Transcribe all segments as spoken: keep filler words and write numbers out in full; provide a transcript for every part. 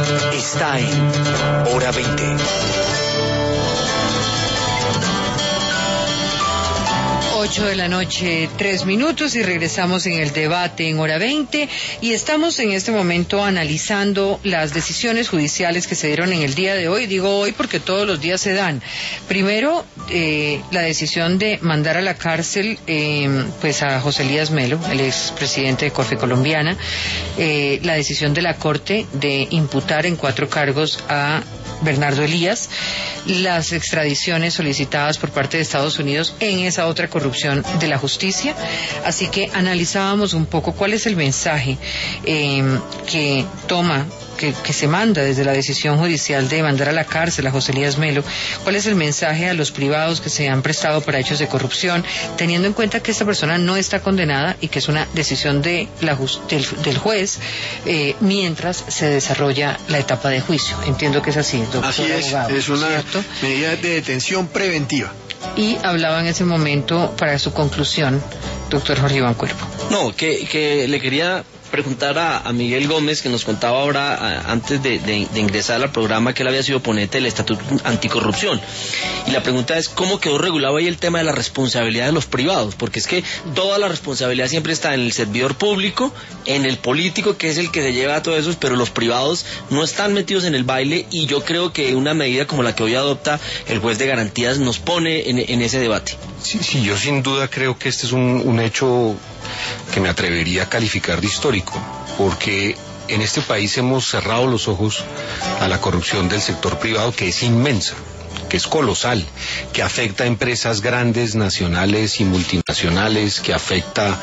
está en Hora veinte. ocho de la noche, tres minutos, y regresamos en el debate en Hora veinte, y estamos en este momento analizando las decisiones judiciales que se dieron en el día de hoy. Digo hoy porque todos los días se dan. Primero, eh, la decisión de mandar a la cárcel eh, pues a José Elías Melo, el expresidente de Corfe Colombiana, eh, la decisión de la Corte de imputar en cuatro cargos a Bernardo Elías, las extradiciones solicitadas por parte de Estados Unidos en esa otra corrupción de la justicia. Así que analizábamos un poco cuál es el mensaje eh, que toma Que, que se manda desde la decisión judicial de mandar a la cárcel a José Elías Melo. ¿Cuál es el mensaje a los privados que se han prestado para hechos de corrupción, teniendo en cuenta que esta persona no está condenada y que es una decisión de la del, del juez eh, mientras se desarrolla la etapa de juicio? Entiendo que es así, doctor. Así es, abogado, es una ¿cierto? medida de detención preventiva. Y hablaba en ese momento, para su conclusión, doctor Jorge Iván Cuervo. No, que, que le quería preguntar a, a Miguel Gómez, que nos contaba ahora, a, antes de, de, de ingresar al programa, que él había sido ponente del Estatuto Anticorrupción. Y la pregunta es, ¿cómo quedó regulado ahí el tema de la responsabilidad de los privados? Porque es que toda la responsabilidad siempre está en el servidor público, en el político, que es el que se lleva a todo eso, pero los privados no están metidos en el baile, y yo creo que una medida como la que hoy adopta el juez de garantías nos pone en, en ese debate. Sí, sí, yo sin duda creo que este es un, un hecho que me atrevería a calificar de histórico, porque en este país hemos cerrado los ojos a la corrupción del sector privado, que es inmensa, que es colosal, que afecta a empresas grandes, nacionales y multinacionales, que afecta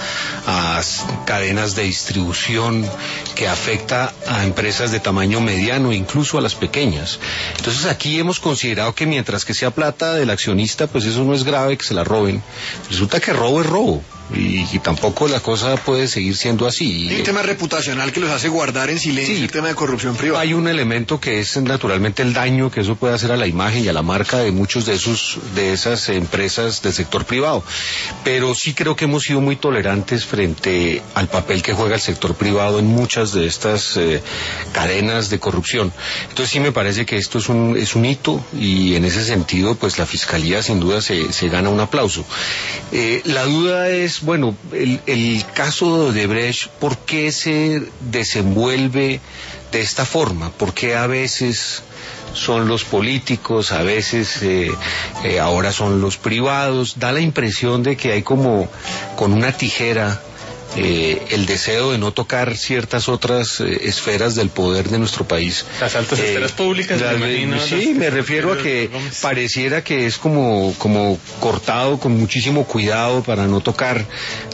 a cadenas de distribución, que afecta a empresas de tamaño mediano, incluso a las pequeñas. Entonces aquí hemos considerado que mientras que sea plata del accionista, pues eso no es grave que se la roben. Resulta que robo es robo. Y, y tampoco la cosa puede seguir siendo así. Hay un tema reputacional que los hace guardar en silencio, sí, el tema de corrupción privada. Hay un elemento que es naturalmente el daño que eso puede hacer a la imagen y a la marca de muchos de esos de esas empresas del sector privado. Pero sí creo que hemos sido muy tolerantes frente al papel que juega el sector privado en muchas de estas eh, cadenas de corrupción. Entonces sí me parece que esto es un es un hito, y en ese sentido pues la Fiscalía sin duda se, se gana un aplauso. Eh, la duda es, bueno, el, el caso de Odebrecht, ¿por qué se desenvuelve de esta forma? ¿Por qué a veces son los políticos, a veces eh, eh, ahora son los privados? Da la impresión de que hay como con una tijera Eh, el deseo de no tocar ciertas otras eh, esferas del poder de nuestro país. Las altas eh, esferas públicas, la, me imagino. Sí, me refiero a que pareciera que es como, como cortado con muchísimo cuidado para no tocar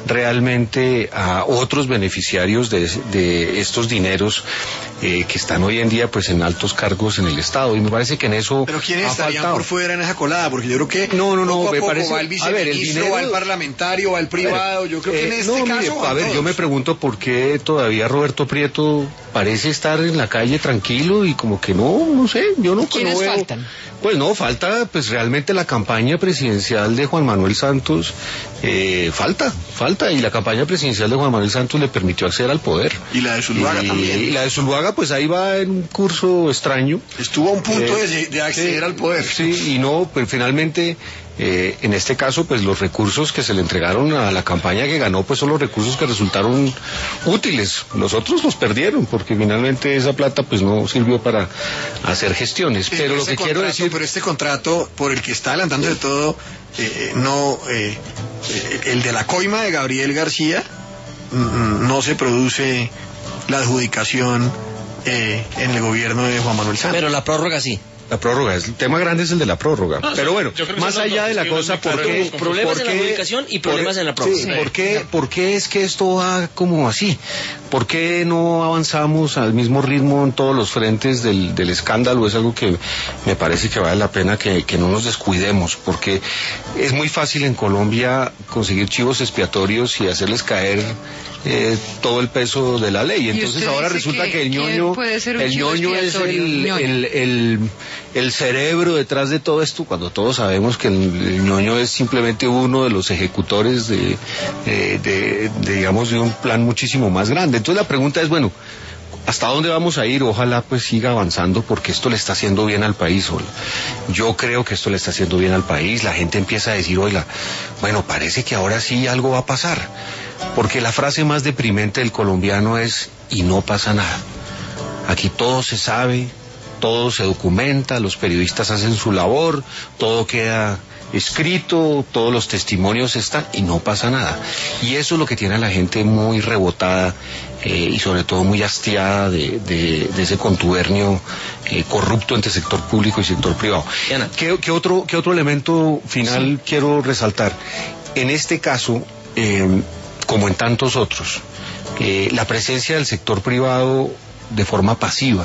realmente a otros beneficiarios de, de estos dineros eh, que están hoy en día pues en altos cargos en el Estado, y me parece que en eso pero quiénes estarían faltado por fuera en esa colada, porque yo creo que no no no poco a me poco parece va el viceministro, va el parlamentario, va el privado. Ver, yo creo que eh, en este no, caso mire, a ver, yo me pregunto por qué todavía Roberto Prieto parece estar en la calle tranquilo y como que no, no sé, yo no, ¿quiénes no veo. faltan? Pues no, falta pues realmente la campaña presidencial de Juan Manuel Santos, eh, falta, falta, y la campaña presidencial de Juan Manuel Santos le permitió acceder al poder. Y la de Zuluaga y, también. Y la de Zuluaga pues ahí va en un curso extraño. Estuvo a un punto eh, de, de acceder sí, al poder. Sí, y no, pues finalmente... Eh, en este caso, pues los recursos que se le entregaron a la campaña que ganó, pues son los recursos que resultaron útiles. Los otros los perdieron, porque finalmente esa plata pues no sirvió para hacer gestiones. Pero lo que quiero decir... Pero este contrato, por el que está adelantando de todo, eh, no, eh, eh, el de la coima de Gabriel García, no se produce la adjudicación eh, en el gobierno de Juan Manuel Santos. Pero la prórroga sí. La prórroga, el tema grande es el de la prórroga. No, pero bueno, más allá de la cosa, ¿por qué? Problemas ¿por en la qué, adjudicación y problemas por, en la prórroga. Sí, ¿por qué, ¿por qué es que esto va como así? ¿Por qué no avanzamos al mismo ritmo en todos los frentes del, del escándalo? Es algo que me parece que vale la pena que, que no nos descuidemos, porque es muy fácil en Colombia conseguir chivos expiatorios y hacerles caer eh, todo el peso de la ley. Entonces ahora resulta que, que el ñoño, el ñoño es el, el, el, el cerebro detrás de todo esto, cuando todos sabemos que el, el ñoño es simplemente uno de los ejecutores de, de, de, de, digamos, de un plan muchísimo más grande. Entonces la pregunta es, bueno, ¿hasta dónde vamos a ir? Ojalá pues siga avanzando, porque esto le está haciendo bien al país. Yo creo que esto le está haciendo bien al país. La gente empieza a decir, oiga, bueno, parece que ahora sí algo va a pasar, porque la frase más deprimente del colombiano es, y no pasa nada. Aquí todo se sabe, todo se documenta, los periodistas hacen su labor, todo queda escrito, todos los testimonios están y no pasa nada. Y eso es lo que tiene a la gente muy rebotada eh, y sobre todo muy hastiada de, de, de ese contubernio eh, corrupto entre sector público y sector privado. ¿Qué, qué, otro, qué otro elemento final sí. quiero resaltar? En este caso, eh, como en tantos otros, eh, la presencia del sector privado de forma pasiva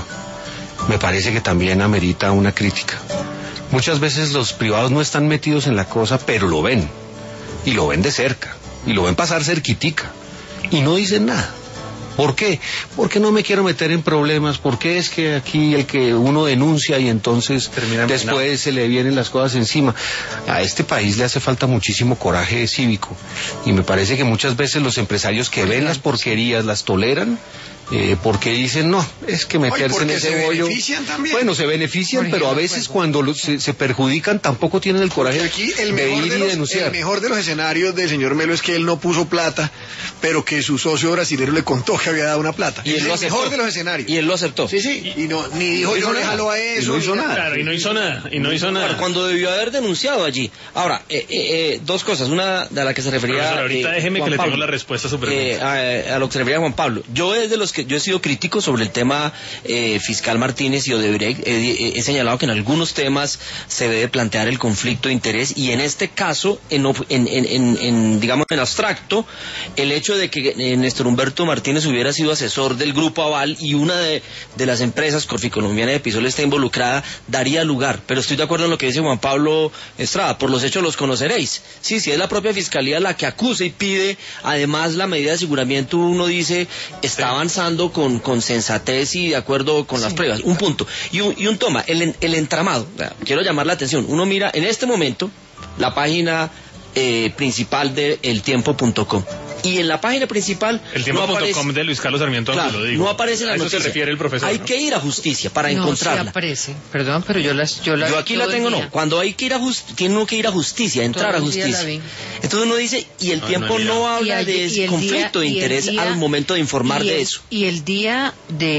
me parece que también amerita una crítica. Muchas veces los privados no están metidos en la cosa, pero lo ven, y lo ven de cerca, y lo ven pasar cerquitica, y no dicen nada. ¿Por qué? Porque no me quiero meter en problemas, porque es que aquí el que uno denuncia y entonces Termina después se le vienen las cosas encima. A este país le hace falta muchísimo coraje cívico, y me parece que muchas veces los empresarios que ven las porquerías las toleran, Eh, porque dicen, no, es que meterse Oye, en ese se bollo... benefician también. Bueno, se benefician, pero a veces cuando lo, se, se perjudican tampoco tienen el coraje aquí el de ir de y los, denunciar. El mejor de los escenarios del señor Melo es que él no puso plata, pero que su socio brasileño le contó que había dado una plata. Y él es lo el aceptó. mejor de los escenarios. Y él lo aceptó. Sí, sí, y no, ni dijo yo le jalo a eso. Y no hizo nada. Claro, y no hizo nada, y no hizo nada. Bueno, cuando debió haber denunciado allí. Ahora, eh, eh, eh, dos cosas. Una de la que se refería... Profesor, ahorita eh, déjeme Juan que le Pablo, tengo la respuesta a su pregunta. Eh, a, a lo que se refería Juan Pablo. Yo es de los que yo he sido crítico sobre el tema eh, fiscal Martínez y Odebrecht. Eh, he señalado que en algunos temas se debe plantear el conflicto de interés, y en este caso, en, en, en, en digamos en abstracto, el hecho de que eh, Néstor Humberto Martínez hubiera sido asesor del Grupo Aval y una de, de las empresas Corficolombiana de Pisol está involucrada, daría lugar. Pero estoy de acuerdo en lo que dice Juan Pablo Estrada, por los hechos los conoceréis. Sí, si es la propia Fiscalía la que acusa y pide, además la medida de aseguramiento, uno dice, está avanzando con, con sensatez y de acuerdo con sí. las pruebas. Un punto. Y un, y un toma, el, el entramado. O sea, quiero llamar la atención. Uno mira en este momento la página eh, principal de el tiempo punto com. Y en la página principal el tiempo punto com no aparece, de Luis Carlos Sarmiento, claro, lo digo. no aparece la a eso noticia. se refiere el profesor. Hay ¿no? que ir a justicia para no, encontrarla. No, aparece. Perdón, pero yo las yo la Yo vi aquí todo la tengo, el no. día. Cuando hay que ir a justicia, tiene uno que ir a justicia, entrar Todo a el día justicia. la vi. Entonces uno dice, y el No, tiempo no, no habla Y de el- ese y el conflicto día- de y el interés día- al momento de informar y de el- eso. Y el día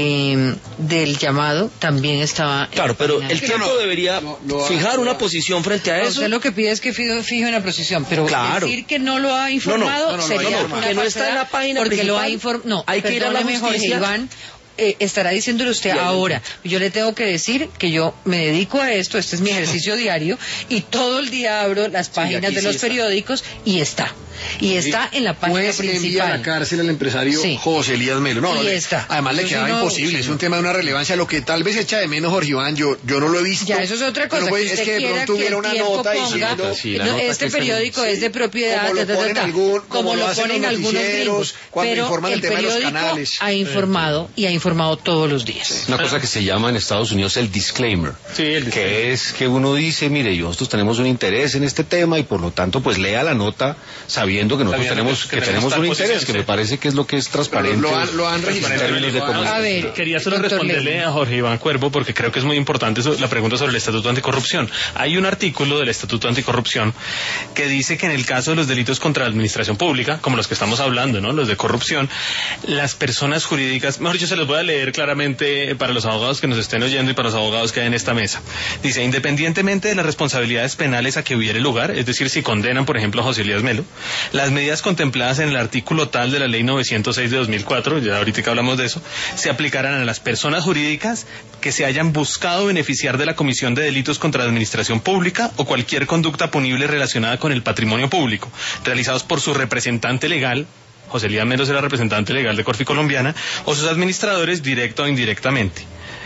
de del llamado también estaba. en Claro, la pero página. el tiempo no, no. debería Lo- lo- fijar lo- una posición frente a eso. Usted lo que pide es que fijo, fijo una posición, pero Claro. decir que no lo ha informado no, no, no, sería no, no, una que no está en la falsedad, página porque principal. lo ha informado. No, Hay que ir a la perdóneme, Jorge justicia. Iván. Eh, estará diciéndole usted Bien. ahora, yo le tengo que decir que yo me dedico a esto, este es mi ejercicio diario, y todo el día abro las páginas aquí de sí los está. periódicos y está. Y está en la página Pues envía a principal. la cárcel al empresario Sí. José Elías Melo. No, no, Y le- está. además le Eso quedaba sí no- imposible, sí, es no. un tema de una relevancia, lo que tal vez echa de menos Jorge Iván, yo, yo no lo he visto. Ya, eso es otra cosa. Pero, pues, que es usted que de quiera pronto que hubiera el una tiempo nota ponga, diciendo, sí, la no, nota este que está en- periódico sí, es de propiedad, como lo ta, ta, ta, ponen ta, algún- como como lo lo hacen ponen los algunos noticieros, gringos. cuando Pero informan el el tema de los periódico canales. ha informado y ha informado todos los días. Una cosa que se llama en Estados Unidos el disclaimer, Sí, el que es que uno dice, mire, nosotros tenemos un interés en este tema y por lo tanto pues lea la nota sabiendo que nosotros Sabiendo tenemos que que tenemos tenemos tal un posición, interés, que sí. me parece que es lo que es transparente. Lo han, lo han en registrado. términos de lo han- comunicación. A ver, Quería solo doctor responderle Levy. a Jorge Iván Cuervo, porque creo que es muy importante eso- la pregunta sobre el Estatuto Anticorrupción. Hay un artículo del Estatuto Anticorrupción que dice que en el caso de los delitos contra la administración pública, como los que estamos hablando, ¿no? Los de corrupción, las personas jurídicas, mejor dicho, se los voy a leer claramente para los abogados que nos estén oyendo y para los abogados que hay en esta mesa. Dice, independientemente de las responsabilidades penales a que hubiere lugar, es decir, si condenan, por ejemplo, a José Elías Melo, las medidas contempladas en el artículo tal de la ley novecientos seis de dos mil cuatro, ya ahorita que hablamos de eso, se aplicarán a las personas jurídicas que se hayan buscado beneficiar de la comisión de delitos contra la administración pública o cualquier conducta punible relacionada con el patrimonio público, realizados por su representante legal, José Elías Melo será representante legal de Corficolombiana, o sus administradores, directa o indirectamente.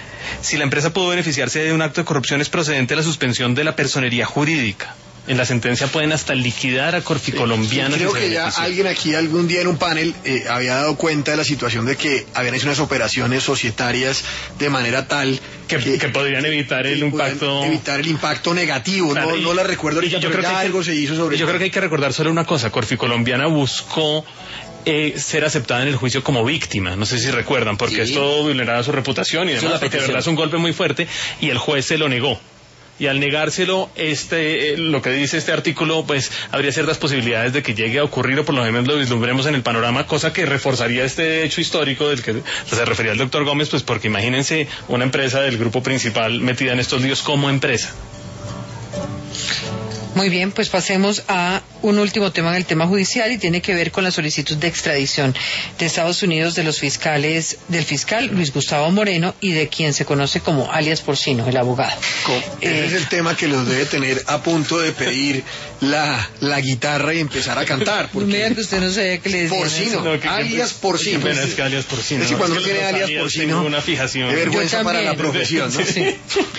Si la empresa pudo beneficiarse de un acto de corrupción, es procedente la suspensión de la personería jurídica. En la sentencia pueden hasta liquidar a Corficolombiana. Creo si se que ya benefició. alguien aquí algún día en un panel eh, había dado cuenta de la situación de que habían hecho unas operaciones societarias de manera tal Que, que podrían evitar el que podían impacto. evitar el impacto negativo. Claro, no, y- no la recuerdo y ahorita, yo pero creo ya que hay que- algo se hizo sobre Yo creo que hay que recordar solo una cosa. Corficolombiana buscó eh, ser aceptada en el juicio como víctima. No sé si recuerdan, porque Sí. esto vulneraba su reputación y Eso demás, es la porque de petición. verdad es un golpe muy fuerte, y el juez se lo negó. Y al negárselo, este, eh, lo que dice este artículo, pues habría ciertas posibilidades de que llegue a ocurrir, o por lo menos lo vislumbremos en el panorama, cosa que reforzaría este hecho histórico del que se refería el doctor Gómez, pues porque imagínense una empresa del grupo principal metida en estos líos como empresa. Muy bien, pues pasemos a un último tema en el tema judicial y tiene que ver con la solicitud de extradición de Estados Unidos de los fiscales, del fiscal Luis Gustavo Moreno y de quien se conoce como alias Porcino, el abogado. Ese Eh, es el tema que los debe tener a punto de pedir la, la guitarra y empezar a cantar. No me diga que usted no sabía que le decían Porcino, eso. No, que- que- alias Porcino. Qué pena, es que alias Porcino. Es que cuando Es que tiene los alias alias Porcino, tengo una fijación. de vergüenza Yo para la también. profesión, ¿no? Sí.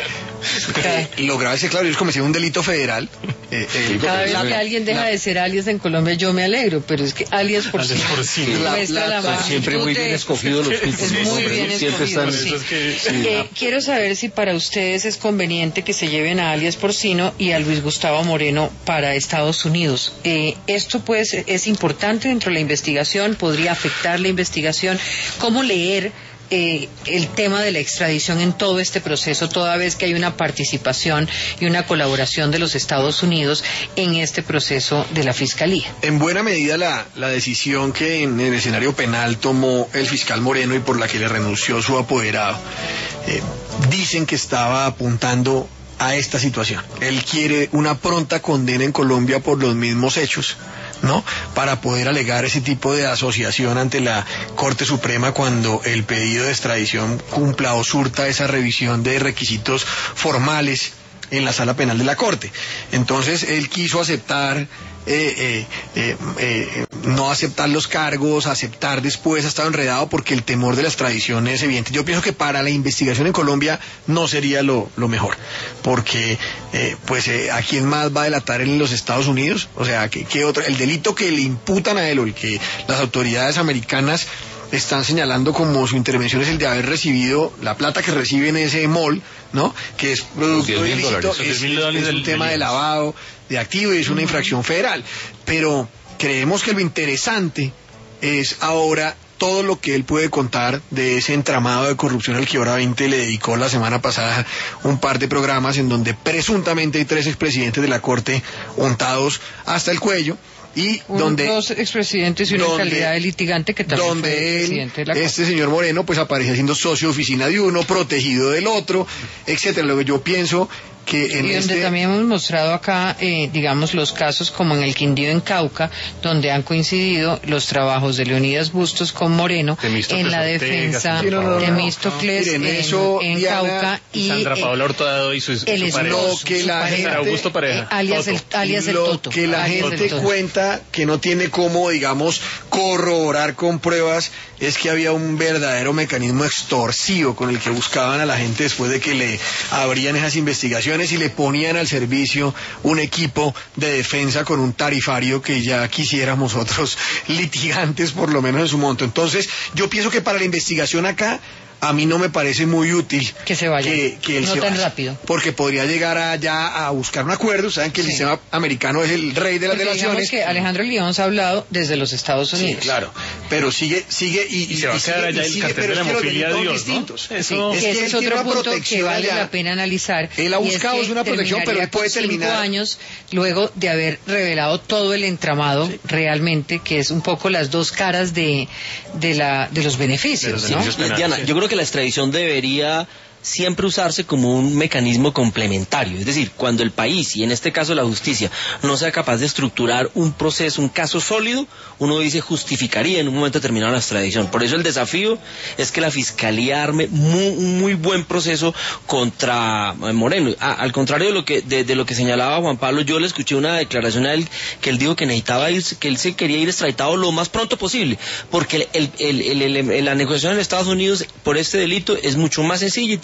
Eh, lo grave es que, claro, ellos cometieron un delito federal. Eh, eh, Cada vez la- que alguien deja la- de ser alias en Colombia yo me alegro, pero es que alias Porcino Alias Porcino. La- muestra la- la son magnitud Siempre muy bien de- escogidos los tipos. Es muy nombres, bien ¿no? Siempre escogido, están... sí. Eso es que- Eh, quiero saber si para ustedes es conveniente que se lleven a alias Porcino y a Luis Gustavo Moreno para Estados Unidos. Eh, esto pues es importante dentro de la investigación, podría afectar la investigación. ¿Cómo leer eh, el tema de la extradición en todo este proceso, toda vez que hay una participación y una colaboración de los Estados Unidos en este proceso de la Fiscalía? En buena medida la, la decisión que en el escenario penal tomó el fiscal Moreno y por la que le renunció su apoderado, eh, dicen que estaba apuntando a esta situación. Él quiere una pronta condena en Colombia por los mismos hechos, ¿no? Para poder alegar ese tipo de asociación ante la Corte Suprema cuando el pedido de extradición cumpla o surta esa revisión de requisitos formales en la sala penal de la Corte. Entonces él quiso aceptar, eh, eh, eh, eh, no aceptar los cargos, aceptar después, ha estado enredado porque el temor de la extradición es evidente. Yo pienso que para la investigación en Colombia no sería lo, lo mejor, porque eh, pues eh, ¿a quién más va a delatar en los Estados Unidos? O sea, ¿qué, qué otro? El delito que le imputan a él o el que las autoridades americanas están señalando como su intervención es el de haber recibido la plata que recibe en ese mall, ¿no? Que es producto diez mil ilícito, dólares. es, diez mil es- dólares es un del- tema del- de lavado de activos y es una infracción federal. Pero creemos que lo interesante es ahora todo lo que él puede contar de ese entramado de corrupción al que Hora veinte le dedicó la semana pasada un par de programas en donde presuntamente hay tres expresidentes de la Corte untados hasta el cuello y Un- donde dos expresidentes y una donde- calidad de litigante que también fue donde él, presidente de la Corte. este señor Moreno, pues aparece siendo socio de oficina de uno, protegido del otro, etcétera. Lo que yo pienso que en Y donde este... también hemos mostrado acá, eh, digamos, los casos como en el Quindío en Cauca, donde han coincidido los trabajos de Leonidas Bustos con Moreno Temístocles en la Ortega, defensa Sandra Sí, no, no, no, de no. Temístocles Miren, en, eso, en Diana, Cauca y Sandra eh, Paola Hurtado y su, su el pareja. esposo, Lo que su la pareja, gente- Augusto Pareja. eh, alias el, Toto. alias el lo Toto. que la alias el gente Toto. cuenta que no tiene cómo, digamos, corroborar con pruebas es que había un verdadero mecanismo extorsivo con el que buscaban a la gente después de que le abrían esas investigaciones y le ponían al servicio un equipo de defensa con un tarifario que ya quisiéramos otros litigantes por lo menos en su monto. Entonces yo pienso que para la investigación acá a mí no me parece muy útil Que se vaya. que, que él No se tan vaya, rápido. porque podría llegar allá a buscar un acuerdo. Saben que el Sí. sistema americano es el rey de las Porque digamos delaciones. que Alejandro León se ha hablado desde los Estados Sí, Unidos. claro, pero sigue, sigue y, Y se va a sigue, quedar allá y el sigue, cartel pero de es la que los hemofilia delitos de Dios, ¿no? distintos. Eso- Es que que ese él es tiene otro una punto que protección vale allá. la pena analizar. Él ha y es buscado que es una protección, pero él terminaría puede con cinco terminar- años luego de haber revelado todo el entramado realmente, que es un poco las dos caras de, de, la, de los beneficios, De los ¿no? beneficios penales. Diana, sí. yo creo que la extradición debería siempre usarse como un mecanismo complementario, es decir, cuando el país, y en este caso la justicia, no sea capaz de estructurar un proceso, un caso sólido, uno dice justificaría en un momento determinado la extradición. Por eso el desafío es que la Fiscalía arme muy, un muy buen proceso contra eh, Moreno. Ah, al contrario de lo que de, de lo que señalaba Juan Pablo, yo le escuché una declaración a él que él dijo que necesitaba ir, que él se quería ir extraditado lo más pronto posible, porque el, el, el, el- el- la negociación en Estados Unidos por este delito es mucho más sencilla y tiene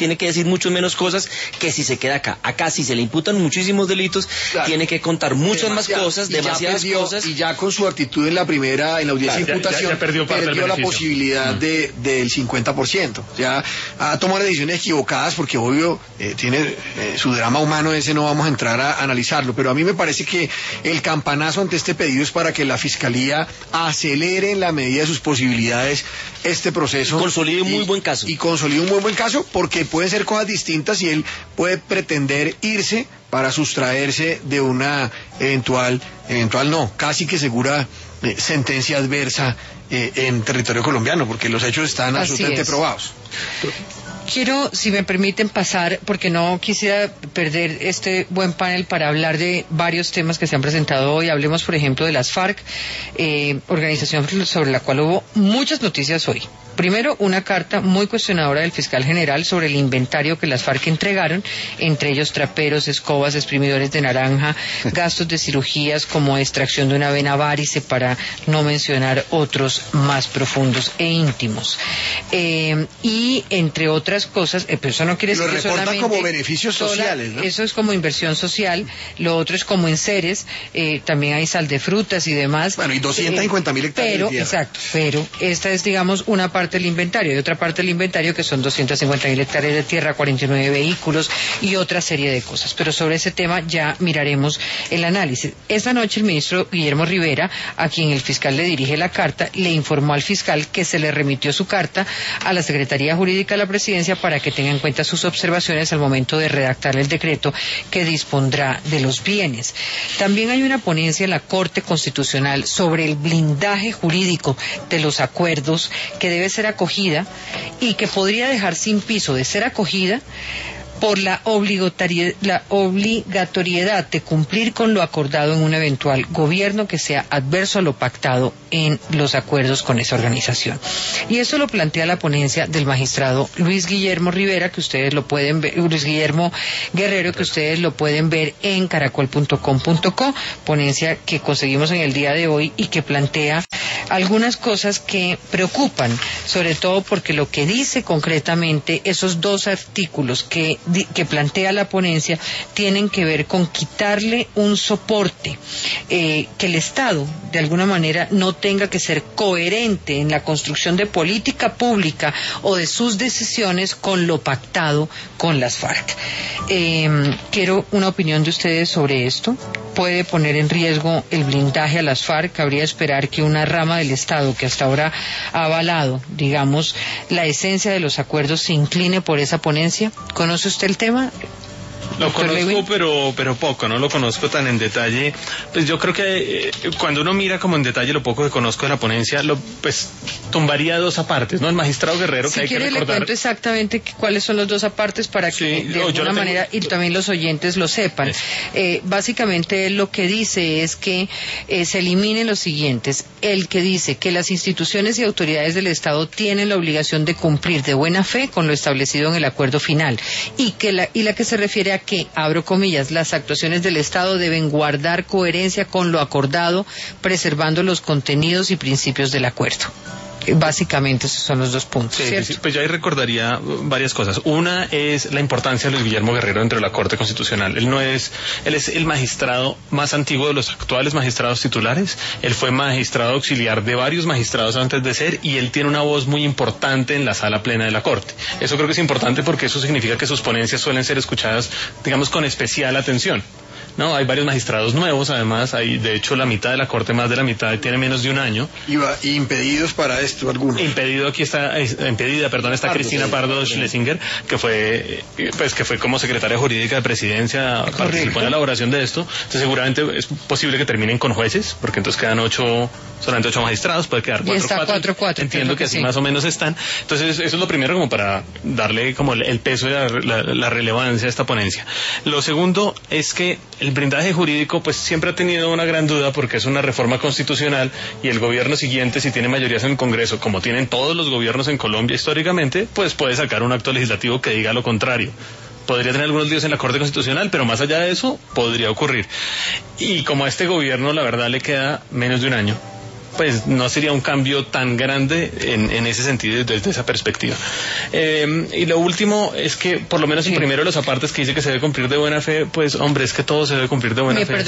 tiene que decir mucho menos cosas que si se queda acá. Acá si se le imputan muchísimos delitos, claro, tiene que contar muchas demasiado, más cosas, demasiadas perdió, cosas. Y ya con su actitud en la primera, en la audiencia de imputación, ya, ya perdió, perdió la posibilidad mm. de, del cincuenta por ciento. Ya ha tomado decisiones equivocadas porque obvio eh, tiene eh, su drama humano, ese no vamos a entrar a, a analizarlo, pero a mí me parece que el campanazo ante este pedido es para que la Fiscalía acelere en la medida de sus posibilidades este proceso. Consolide un muy buen caso. Y consolide un muy buen caso porque pueden ser cosas distintas y él puede pretender irse para sustraerse de una eventual, eventual no, casi que segura eh, sentencia adversa eh, en territorio colombiano, porque los hechos están Así absolutamente es. probados. Quiero, si me permiten, pasar, porque no quisiera perder este buen panel para hablar de varios temas que se han presentado hoy. Hablemos, por ejemplo, de las FARC, eh, organización sobre la cual hubo muchas noticias hoy. Primero, una carta muy cuestionadora del fiscal general sobre el inventario que las FARC entregaron, entre ellos traperos, escobas, exprimidores de naranja, gastos de cirugías como extracción de una vena varice, para no mencionar otros más profundos e íntimos. Eh, y entre otras cosas, eh, pero eso no quiere decir que solamente... Lo reportan como beneficios sociales, ¿no? Eso es como inversión social, lo otro es como enseres, eh, también hay sal de frutas y demás. Bueno, y doscientas cincuenta mil hectáreas pero, de tierra. Exacto, pero esta es, digamos, una parte del inventario, y otra parte del inventario que son doscientas cincuenta mil hectáreas de tierra, cuarenta y nueve vehículos y otra serie de cosas. Pero sobre ese tema ya miraremos el análisis. Esta noche el ministro Guillermo Rivera, a quien el fiscal le dirige la carta, le informó al fiscal que se le remitió su carta a la Secretaría Jurídica de la Presidencia para que tenga en cuenta sus observaciones al momento de redactar el decreto que dispondrá de los bienes. También hay una ponencia en la Corte Constitucional sobre el blindaje jurídico de los acuerdos que debe ser acogida y que podría dejar sin piso de ser acogida por la obligatoriedad, la obligatoriedad de cumplir con lo acordado en un eventual gobierno que sea adverso a lo pactado en los acuerdos con esa organización. Y eso lo plantea la ponencia del magistrado Luis Guillermo Rivera, que ustedes lo pueden ver, Luis Guillermo Guerrero, que ustedes lo pueden ver en caracol punto com punto co, ponencia que conseguimos en el día de hoy y que plantea algunas cosas que preocupan, sobre todo porque lo que dice concretamente esos dos artículos que que plantea la ponencia tienen que ver con quitarle un soporte, eh, que el Estado de alguna manera no tenga que ser coherente en la construcción de política pública o de sus decisiones con lo pactado con las FARC. Eh, quiero una opinión de ustedes sobre esto. ¿Puede poner en riesgo el blindaje a las FARC? ¿Cabría esperar que una rama del Estado que hasta ahora ha avalado, digamos, la esencia de los acuerdos se incline por esa ponencia? ¿Conoce usted el tema? Lo conozco, pero pero poco, no lo conozco tan en detalle. Pues yo creo que eh, cuando uno mira como en detalle lo poco que conozco de la ponencia, lo pues tumbaría dos apartes, ¿no? El magistrado Guerrero, si que hay quiere, que recordar... le cuento exactamente cuáles son los dos apartes para que sí, de no, alguna tengo... manera y también los oyentes lo sepan. Eh, básicamente lo que dice es que eh, se eliminen los siguientes. El que dice que las instituciones y autoridades del Estado tienen la obligación de cumplir de buena fe con lo establecido en el acuerdo final, y que la, y la que se refiere a que, abro comillas, las actuaciones del Estado deben guardar coherencia con lo acordado, preservando los contenidos y principios del acuerdo. Básicamente esos son los dos puntos, sí, ¿cierto? Sí, pues yo ahí recordaría varias cosas. Una es la importancia de Luis Guillermo Guerrero dentro de la Corte Constitucional. Él no es, él es el magistrado más antiguo de los actuales magistrados titulares. Él fue magistrado auxiliar de varios magistrados antes de ser, y él tiene una voz muy importante en la sala plena de la Corte. Eso creo que es importante porque eso significa que sus ponencias suelen ser escuchadas, digamos, con especial atención. No, hay varios magistrados nuevos, además, hay de hecho la mitad de la Corte, más de la mitad, tiene menos de un año. Y, va, y impedidos para esto algunos. Impedido, aquí está, impedida, perdón, está Pardo, Cristina sí, Pardo Schlesinger, que fue, pues que fue como secretaria jurídica de Presidencia, correcto, participó en la elaboración de esto. Entonces seguramente es posible que terminen con jueces, porque entonces quedan ocho, solamente ocho magistrados, puede quedar cuatro, está cuatro. cuatro, cuatro. Entiendo que, que así sí, más o menos están. Entonces eso es lo primero como para darle como el peso y la, la, la relevancia a esta ponencia. Lo segundo es que el blindaje jurídico pues siempre ha tenido una gran duda, porque es una reforma constitucional y el gobierno siguiente, si tiene mayorías en el Congreso, como tienen todos los gobiernos en Colombia históricamente, pues puede sacar un acto legislativo que diga lo contrario. Podría tener algunos líos en la Corte Constitucional, pero más allá de eso podría ocurrir. Y como a este gobierno la verdad le queda menos de un año, pues no sería un cambio tan grande en, en ese sentido desde esa perspectiva. Eh, y lo último es que por lo menos en Sí. primero de los apartes que dice que se debe cumplir de buena fe, pues hombre, es que todo se debe cumplir de buena Me fe.